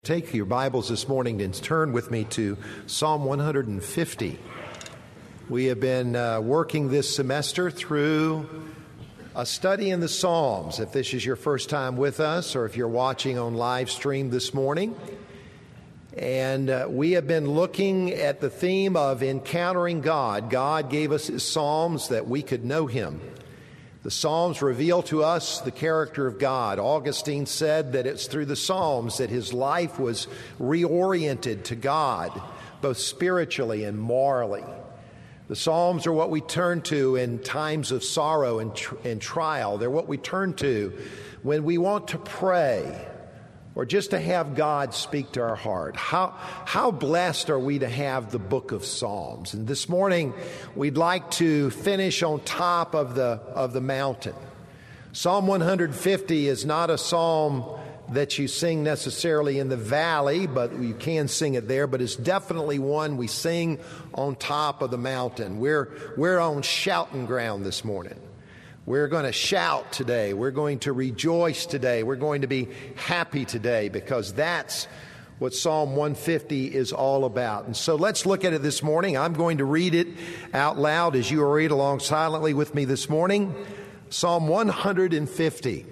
Take your Bibles this morning and turn with me to Psalm 150. We have been working this semester through a study in the Psalms. If this is your first time with us or if you're watching on live stream this morning. And we have been looking at the theme of encountering God. God gave us His Psalms that we could know Him. The Psalms reveal to us the character of God. Augustine said that it's through the Psalms that his life was reoriented to God, both spiritually and morally. The Psalms are what we turn to in times of sorrow and trial. They're what we turn to when we want to pray or just to have God speak to our heart. How blessed are we to have the book of Psalms? And this morning, we'd like to finish on top of the mountain. Psalm 150 is not a psalm that you sing necessarily in the valley, but you can sing it there, but it's definitely one we sing on top of the mountain. We're on shouting ground this morning. We're going to shout today. We're going to rejoice today. We're going to be happy today because that's what Psalm 150 is all about. And so let's look at it this morning. I'm going to read it out loud as you read along silently with me this morning. Psalm 150.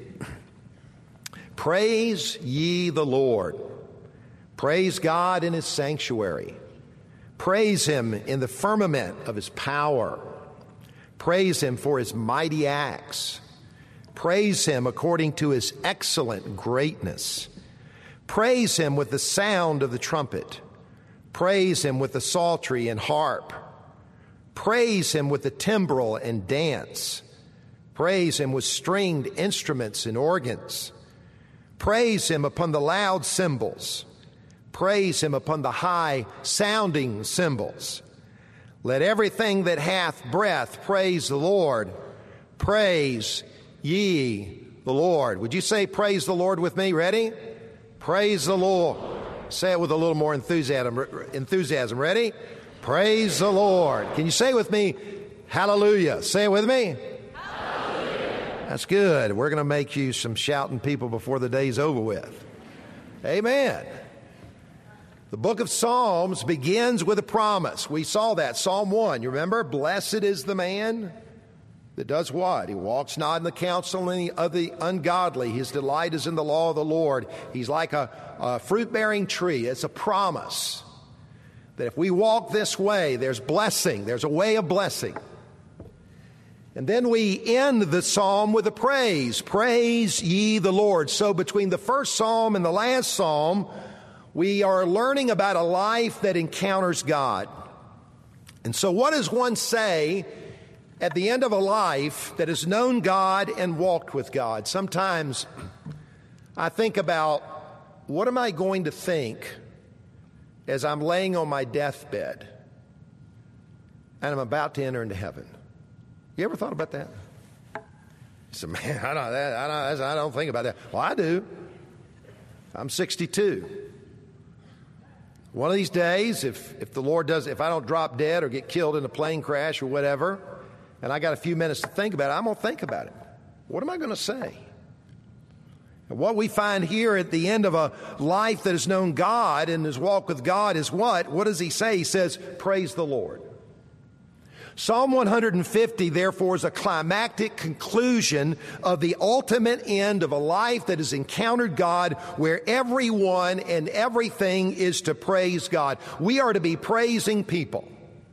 Praise ye the Lord. Praise God in His sanctuary. Praise Him in the firmament of His power. Praise Him for His mighty acts. Praise Him according to His excellent greatness. Praise Him with the sound of the trumpet. Praise Him with the psaltery and harp. Praise Him with the timbrel and dance. Praise Him with stringed instruments and organs. Praise Him upon the loud cymbals. Praise Him upon the high sounding cymbals. Let everything that hath breath praise the Lord. Praise ye the Lord. Would you say praise the Lord with me? Ready? Praise the Lord. Say it with a little more enthusiasm. Ready? Praise the Lord. Can you say it with me? Hallelujah. Say it with me. Hallelujah. That's good. We're going to make you some shouting people before the day's over with. Amen. The book of Psalms begins with a promise. We saw that. Psalm 1, you remember? Blessed is the man that does what? He walks not in the counsel of the ungodly. His delight is in the law of the Lord. He's like a fruit-bearing tree. It's a promise that if we walk this way, there's blessing. There's a way of blessing. And then we end the psalm with a praise. Praise ye the Lord. So between the first psalm and the last psalm, we are learning about a life that encounters God. And so what does one say at the end of a life that has known God and walked with God? Sometimes I think about, what am I going to think as I'm laying on my deathbed and I'm about to enter into heaven? You ever thought about that? You said, man, I don't think about that. Well, I do. I'm 62. One of these days, if the Lord does, if I don't drop dead or get killed in a plane crash or whatever, and I got a few minutes to think about it, I'm going to think about it. What am I going to say? And what we find here at the end of a life that has known God and has walked with God is what? What does he say? He says, praise the Lord. Psalm 150, therefore, is a climactic conclusion of the ultimate end of a life that has encountered God, where everyone and everything is to praise God. We are to be praising people.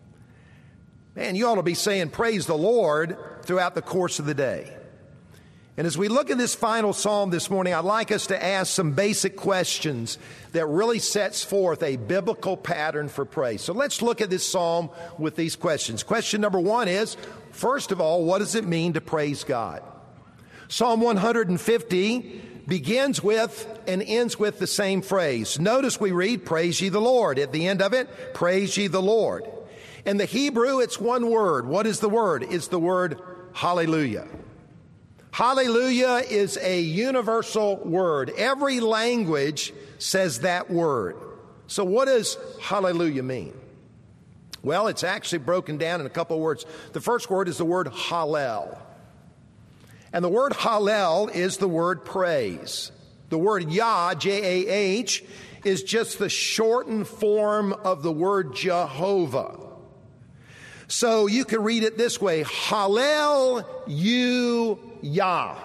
Man, you ought to be saying praise the Lord throughout the course of the day. And as we look at this final psalm this morning, I'd like us to ask some basic questions that really sets forth a biblical pattern for praise. So let's look at this psalm with these questions. Question number one is, first of all, what does it mean to praise God? Psalm 150 begins with and ends with the same phrase. Notice we read, praise ye the Lord. At the end of it, praise ye the Lord. In the Hebrew, it's one word. What is the word? It's the word hallelujah. Hallelujah is a universal word. Every language says that word. So what does hallelujah mean? Well, it's actually broken down in a couple of words. The first word is the word hallel. And the word hallel is the word praise. The word Yah, J-A-H, is just the shortened form of the word Jehovah. So you can read it this way, Hallel you Yah,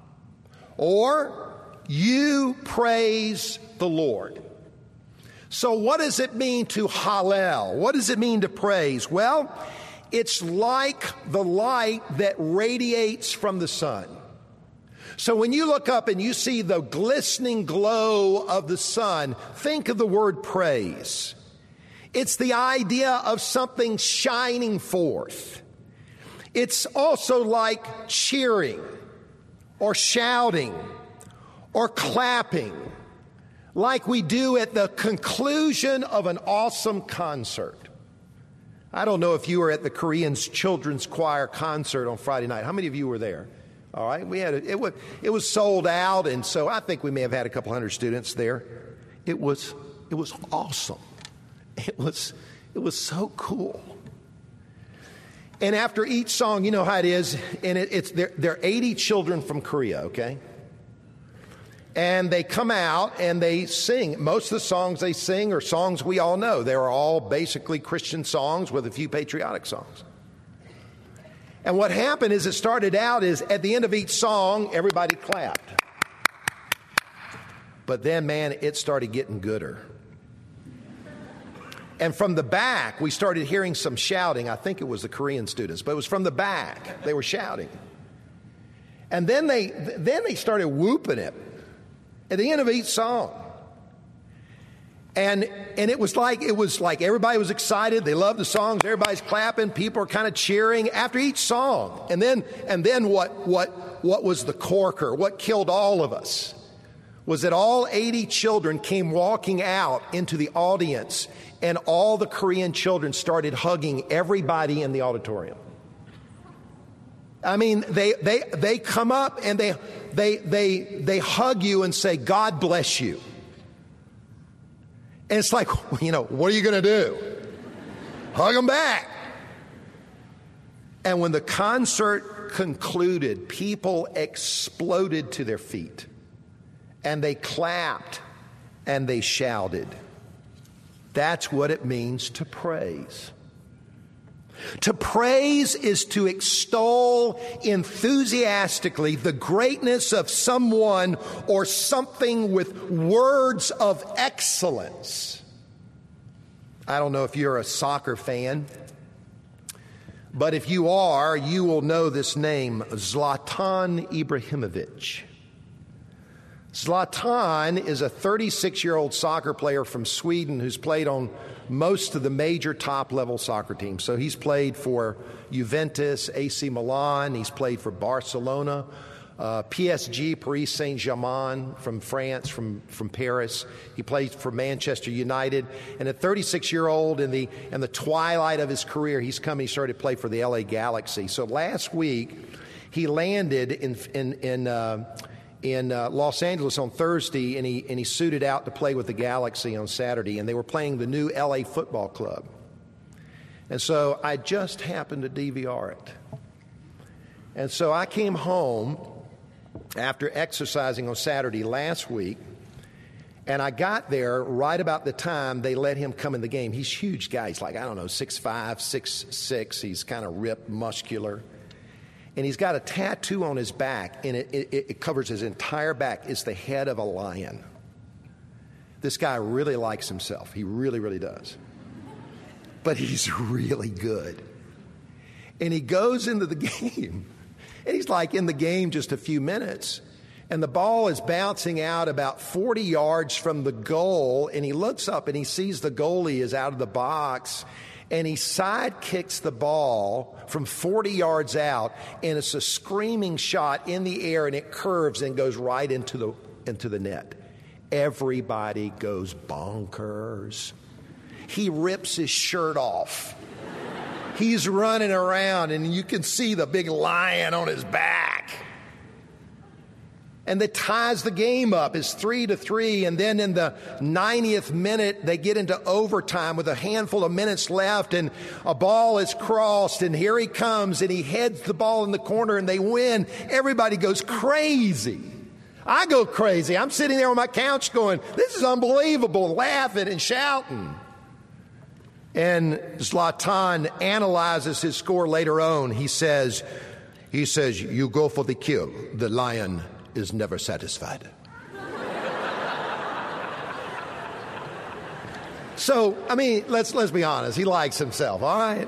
or you praise the Lord. So what does it mean to Hallel? What does it mean to praise? Well, it's like the light that radiates from the sun. So when you look up and you see the glistening glow of the sun, think of the word praise. It's the idea of something shining forth. It's also like cheering or shouting or clapping, like we do at the conclusion of an awesome concert. I don't know if you were at the Korean Children's Choir concert on Friday night. How many of you were there? All right, it was sold out, and so I think we may have had a couple hundred students there. It was awesome. It was so cool. And after each song, you know how it is, and there are 80 children from Korea, okay? And they come out and they sing. Most of the songs they sing are songs we all know. They're all basically Christian songs with a few patriotic songs. And what happened is it started out is at the end of each song, everybody clapped. But then, man, it started getting gooder. And from the back, we started hearing some shouting. I think it was the Korean students, but it was from the back. They were shouting. And then they started whooping it at the end of each song. And it was like everybody was excited. They loved the songs. Everybody's clapping. People are kind of cheering after each song. And then what was the corker? What killed all of us was that all 80 children came walking out into the audience, and all the Korean children started hugging everybody in the auditorium. I mean, they come up and they hug you and say, God bless you. And it's like, you know, what are you going to do? Hug them back. And when the concert concluded, people exploded to their feet. And they clapped and they shouted. That's what it means to praise. To praise is to extol enthusiastically the greatness of someone or something with words of excellence. I don't know if you're a soccer fan, but if you are, you will know this name, Zlatan Ibrahimovic. Zlatan is a 36-year-old soccer player from Sweden who's played on most of the major top-level soccer teams. So he's played for Juventus, AC Milan. He's played for Barcelona, PSG, Paris Saint-Germain from France, from Paris. He played for Manchester United. And at 36-year-old, in the twilight of his career, he started to play for the LA Galaxy. So last week, he landed in Los Angeles on Thursday, and he suited out to play with the Galaxy on Saturday, and they were playing the new LA Football Club. And so I just happened to DVR it. And so I came home after exercising on Saturday last week, and I got there right about the time they let him come in the game. He's a huge guy. He's like, 6'5", 6'6". He's kind of ripped, muscular. And he's got a tattoo on his back, and it covers his entire back. It's the head of a lion. This guy really likes himself. He really, really does. But he's really good. And he goes into the game, and he's like in the game just a few minutes, and the ball is bouncing out about 40 yards from the goal, and he looks up and he sees the goalie is out of the box, and he side kicks the ball from 40 yards out, and it's a screaming shot in the air, and it curves and goes right into the net. Everybody goes bonkers. He rips his shirt off. He's running around, and you can see the big lion on his back. And that ties the game up. It's 3-3, and then in the 90th minute, they get into overtime with a handful of minutes left, and a ball is crossed, and here he comes, and he heads the ball in the corner, and they win. Everybody goes crazy. I go crazy. I'm sitting there on my couch going, this is unbelievable, laughing and shouting. And Zlatan analyzes his score later on. He says, you go for the kill. The lion is never satisfied. So, I mean, let's be honest. He likes himself, all right?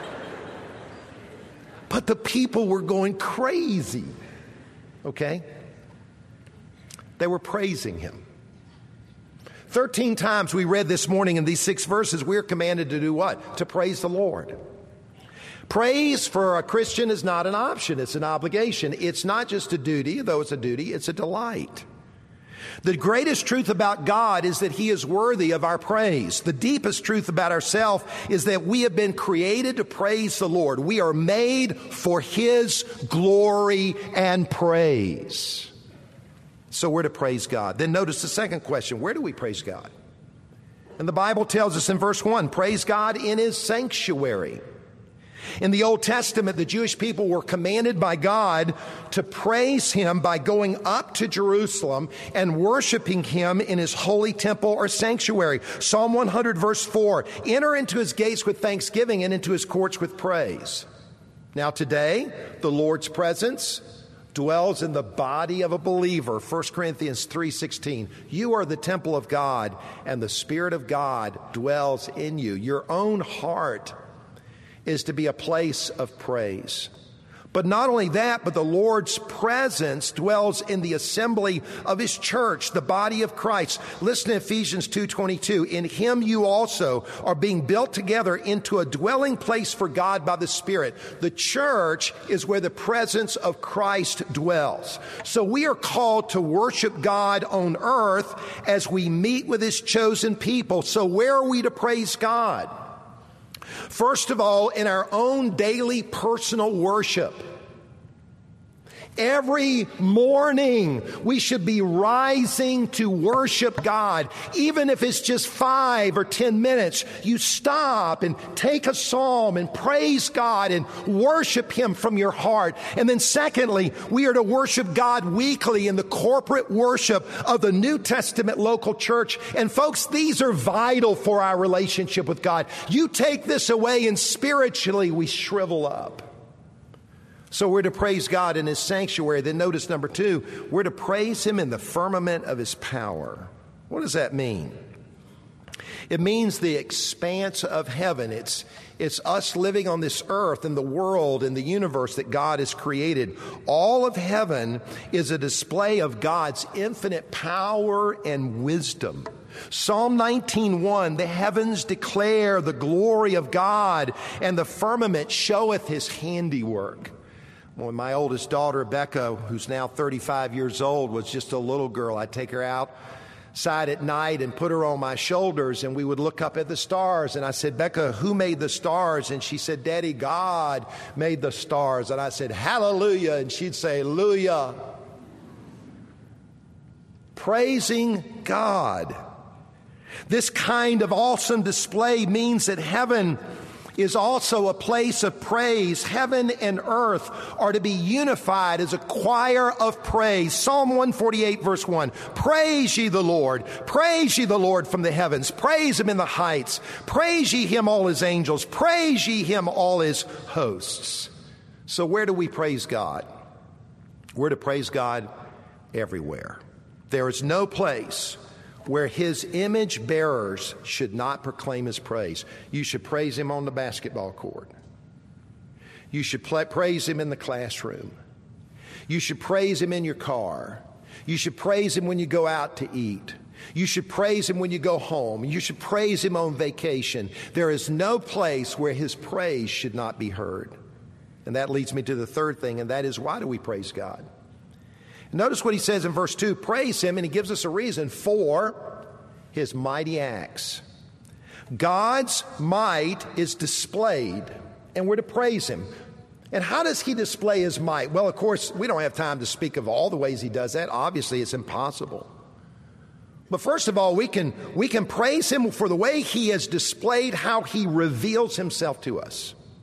But the people were going crazy, okay? They were praising him. 13 times we read this morning in these 6 verses, we're commanded to do what? To praise the Lord. Praise for a Christian is not an option, it's an obligation. It's not just a duty, though it's a duty, it's a delight. The greatest truth about God is that He is worthy of our praise. The deepest truth about ourselves is that we have been created to praise the Lord. We are made for His glory and praise. So we're to praise God. Then notice the second question, where do we praise God? And the Bible tells us in verse 1, praise God in His sanctuary. In the Old Testament, the Jewish people were commanded by God to praise Him by going up to Jerusalem and worshiping Him in His holy temple or sanctuary. Psalm 100 verse 4, enter into His gates with thanksgiving and into His courts with praise. Now today, the Lord's presence dwells in the body of a believer. 1 Corinthians 3:16. You are the temple of God, and the Spirit of God dwells in you. Your own heart is to be a place of praise. But not only that, but the Lord's presence dwells in the assembly of His church, the body of Christ. Listen to Ephesians 2:22. In Him you also are being built together into a dwelling place for God by the Spirit. The church is where the presence of Christ dwells. So we are called to worship God on earth as we meet with His chosen people. So where are we to praise God? First of all, in our own daily personal worship. Every morning, we should be rising to worship God. Even if it's just 5 or 10 minutes, you stop and take a psalm and praise God and worship Him from your heart. And then secondly, we are to worship God weekly in the corporate worship of the New Testament local church. And folks, these are vital for our relationship with God. You take this away and spiritually we shrivel up. So we're to praise God in His sanctuary. Then notice number 2, we're to praise Him in the firmament of His power. What does that mean? It means the expanse of heaven. It's us living on this earth and the world and the universe that God has created. All of heaven is a display of God's infinite power and wisdom. Psalm 19:1, the heavens declare the glory of God, and the firmament showeth His handiwork. When my oldest daughter, Becca, who's now 35 years old, was just a little girl, I'd take her outside at night and put her on my shoulders, and we would look up at the stars. And I said, Becca, who made the stars? And she said, Daddy, God made the stars. And I said, hallelujah. And she'd say, hallelujah. Praising God. This kind of awesome display means that heaven is also a place of praise. Heaven and earth are to be unified as a choir of praise. Psalm 148 verse 1. Praise ye the Lord. Praise ye the Lord from the heavens. Praise Him in the heights. Praise ye Him, all His angels. Praise ye Him, all His hosts. So where do we praise God? We're to praise God everywhere. There is no place where His image bearers should not proclaim His praise. You should praise Him on the basketball court. You should praise Him in the classroom. You should praise Him in your car. You should praise Him when you go out to eat. You should praise Him when you go home. You should praise Him on vacation. There is no place where His praise should not be heard. And that leads me to the third thing, and that is, why do we praise God? Notice what He says in verse 2, praise Him, and He gives us a reason for His mighty acts. God's might is displayed, and we're to praise Him. And how does He display His might? Well, of course, we don't have time to speak of all the ways He does that. Obviously, it's impossible. But first of all, we can praise Him for the way He has displayed how He reveals Himself to us.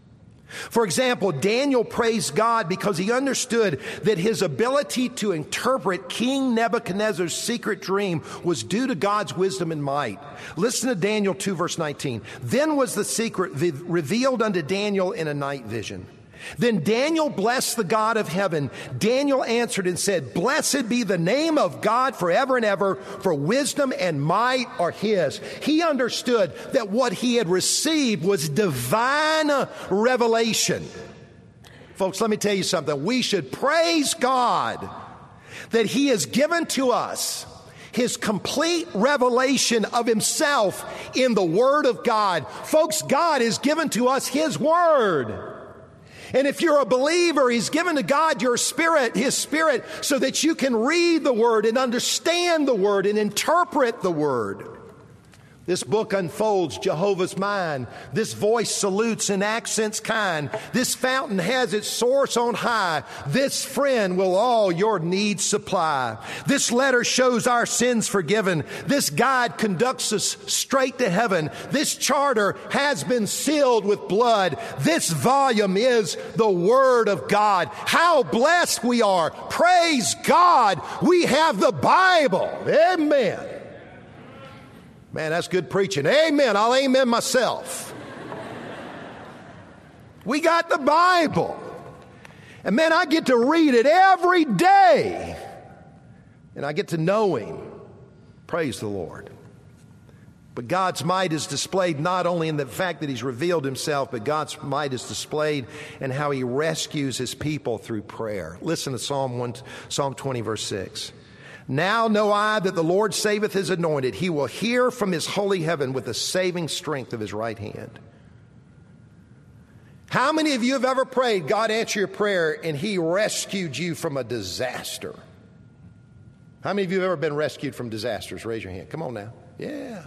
For example, Daniel praised God because he understood that his ability to interpret King Nebuchadnezzar's secret dream was due to God's wisdom and might. Listen to Daniel 2, verse 19. Then was the secret revealed unto Daniel in a night vision. Then Daniel blessed the God of heaven. Daniel answered and said, Blessed be the name of God forever and ever, for wisdom and might are his. He understood that what he had received was divine revelation. Folks, let me tell you something. We should praise God that he has given to us his complete revelation of himself in the Word of God. Folks, God has given to us his Word. And if you're a believer, he's given to God your spirit, his spirit, so that you can read the Word and understand the Word and interpret the Word. This book unfolds Jehovah's mind. This voice salutes in accents kind. This fountain has its source on high. This friend will all your needs supply. This letter shows our sins forgiven. This guide conducts us straight to heaven. This charter has been sealed with blood. This volume is the Word of God. How blessed we are. Praise God. We have the Bible. Amen. Man, that's good preaching. Amen. I'll amen myself. We got the Bible. And man, I get to read it every day. And I get to know him. Praise the Lord. But God's might is displayed not only in the fact that he's revealed himself, but God's might is displayed in how he rescues his people through prayer. Listen to Psalm 20, verse 6. Now know I that the Lord saveth his anointed. He will hear from his holy heaven with the saving strength of his right hand. How many of you have ever prayed, God answer your prayer, and he rescued you from a disaster? How many of you have ever been rescued from disasters? Raise your hand. Come on now. Yeah.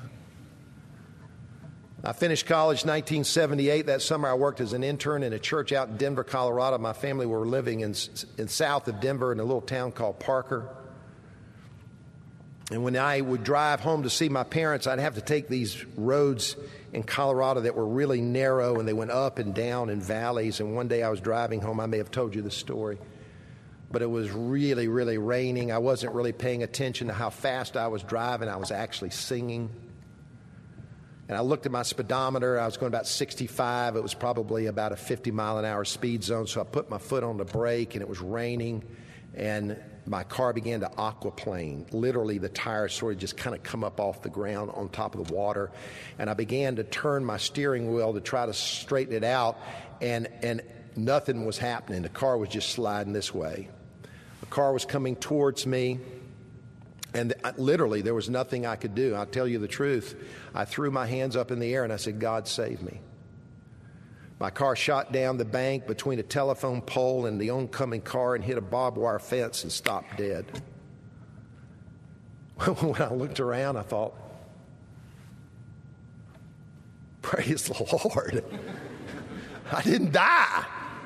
I finished college in 1978. That summer I worked as an intern in a church out in Denver, Colorado. My family were living in south of Denver in a little town called Parker. And when I would drive home to see my parents, I'd have to take these roads in Colorado that were really narrow, and they went up and down in valleys. And one day I was driving home. I may have told you this story. But it was really, really raining. I wasn't really paying attention to how fast I was driving. I was actually singing. And I looked at my speedometer. I was going about 65. It was probably about a 50-mile-an-hour speed zone. So I put my foot on the brake, and it was raining. And my car began to aquaplane. Literally, the tires sort of just kind of come up off the ground on top of the water. And I began to turn my steering wheel to try to straighten it out, and nothing was happening. The car was just sliding this way. The car was coming towards me, and literally, there was nothing I could do. I'll tell you the truth. I threw my hands up in the air, and I said, God, save me. My car shot down the bank between a telephone pole and the oncoming car and hit a barbed wire fence and stopped dead. When I looked around, I thought, praise the Lord. I didn't die.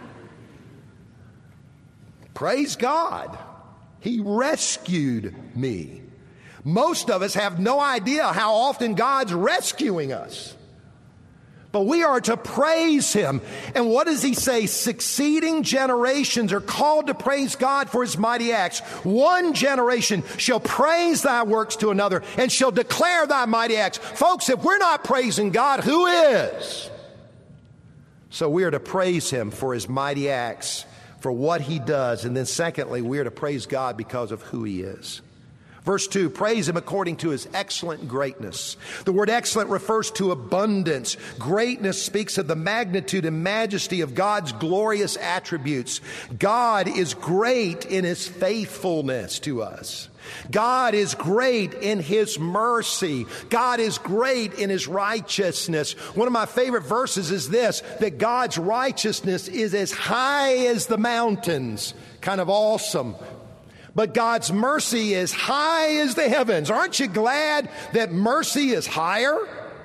Praise God. He rescued me. Most of us have no idea how often God's rescuing us. But we are to praise him. And what does he say? Succeeding generations are called to praise God for his mighty acts. One generation shall praise thy works to another and shall declare thy mighty acts. Folks, if we're not praising God, who is? So we are to praise him for his mighty acts, for what he does. And then secondly, we are to praise God because of who he is. Verse 2, praise him according to his excellent greatness. The word excellent refers to abundance. Greatness speaks of the magnitude and majesty of God's glorious attributes. God is great in his faithfulness to us. God is great in his mercy. God is great in his righteousness. One of my favorite verses is this, that God's righteousness is as high as the mountains. Kind of awesome. But God's mercy is high as the heavens. Aren't you glad that mercy is higher?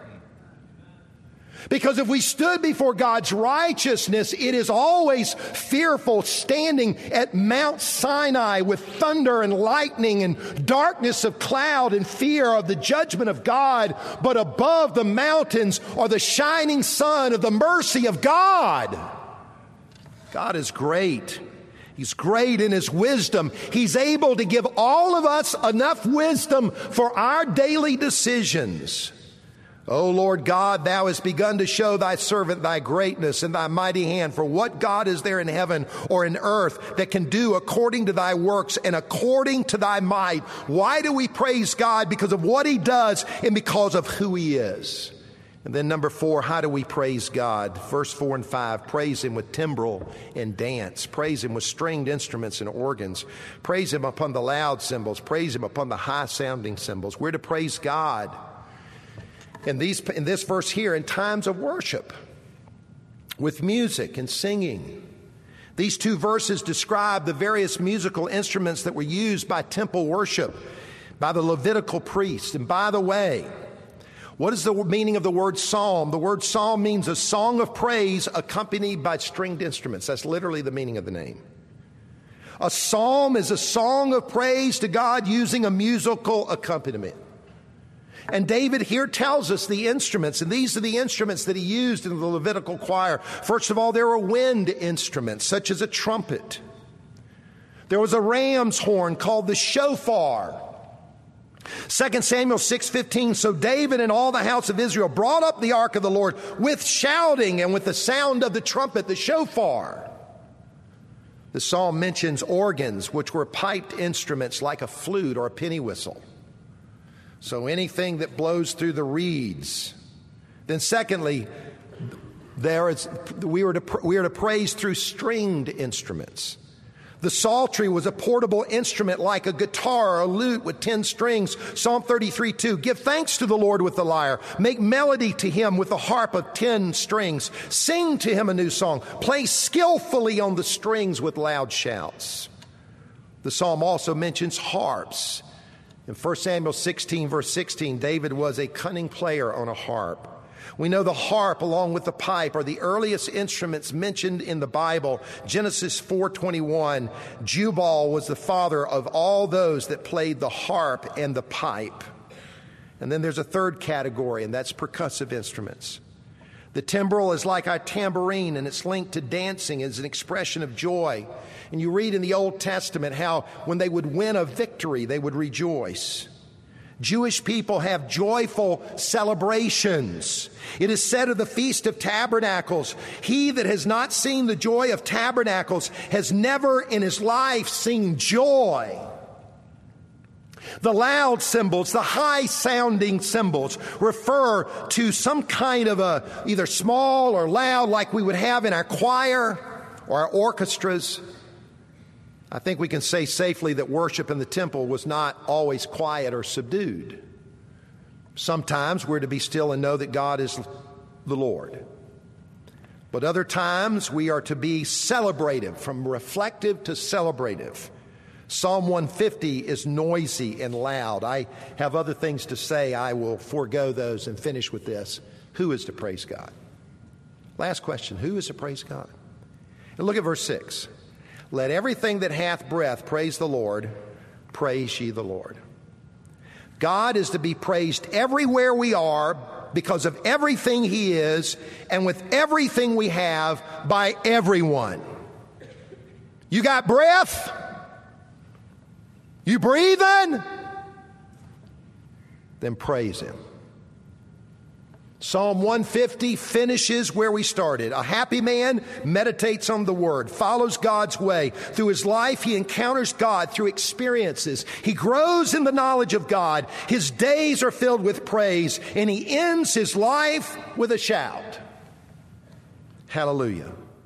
Because if we stood before God's righteousness, it is always fearful standing at Mount Sinai with thunder and lightning and darkness of cloud and fear of the judgment of God. But above the mountains are the shining sun of the mercy of God. God is great. He's great in His wisdom. He's able to give all of us enough wisdom for our daily decisions. O Lord God, Thou hast begun to show Thy servant Thy greatness and Thy mighty hand. For what God is there in heaven or in earth that can do according to Thy works and according to Thy might? Why do we praise God? Because of what He does and because of who He is. And then number 4, how do we praise God? Verse 4 and 5, praise Him with timbrel and dance. Praise Him with stringed instruments and organs. Praise Him upon the loud cymbals. Praise Him upon the high-sounding cymbals. We're to praise God in this verse here in times of worship with music and singing. These 2 verses describe the various musical instruments that were used by temple worship by the Levitical priests. And by the way, what is the meaning of the word psalm? The word psalm means a song of praise accompanied by stringed instruments. That's literally the meaning of the name. A psalm is a song of praise to God using a musical accompaniment. And David here tells us the instruments, and these are the instruments that he used in the Levitical choir. First of all, there were wind instruments, such as a trumpet. There was a ram's horn called the shofar. 2 Samuel 6:15, so David and all the house of Israel brought up the ark of the Lord with shouting and with the sound of the trumpet, the shofar. The psalm mentions organs, which were piped instruments like a flute or a penny whistle. So anything that blows through the reeds. Then secondly, we are to praise through stringed instruments. The psaltery was a portable instrument like a guitar or a lute with 10 strings. Psalm 33:2, give thanks to the Lord with the lyre. Make melody to Him with the harp of 10 strings. Sing to Him a new song. Play skillfully on the strings with loud shouts. The psalm also mentions harps. In 1 Samuel 16, verse 16, David was a cunning player on a harp. We know the harp along with the pipe are the earliest instruments mentioned in the Bible. Genesis 4:21, Jubal was the father of all those that played the harp and the pipe. And then there's a third category, and that's percussive instruments. The timbrel is like our tambourine, and it's linked to dancing as an expression of joy. And you read in the Old Testament how when they would win a victory, they would rejoice. Jewish people have joyful celebrations. It is said of the Feast of Tabernacles, he that has not seen the joy of tabernacles has never in his life seen joy. The loud cymbals, the high-sounding cymbals, refer to some kind of either small or loud like we would have in our choir or our orchestras. I think we can say safely that worship in the temple was not always quiet or subdued. Sometimes we're to be still and know that God is the Lord. But other times we are to be celebrative, from reflective to celebrative. Psalm 150 is noisy and loud. I have other things to say. I will forego those and finish with this. Who is to praise God? Last question. Who is to praise God? And look at verse 6. Let everything that hath breath praise the Lord. Praise ye the Lord. God is to be praised everywhere we are because of everything He is and with everything we have by everyone. You got breath? You breathing? Then praise Him. Psalm 150 finishes where we started. A happy man meditates on the Word, follows God's way. Through his life, he encounters God through experiences. He grows in the knowledge of God. His days are filled with praise, and he ends his life with a shout. Hallelujah.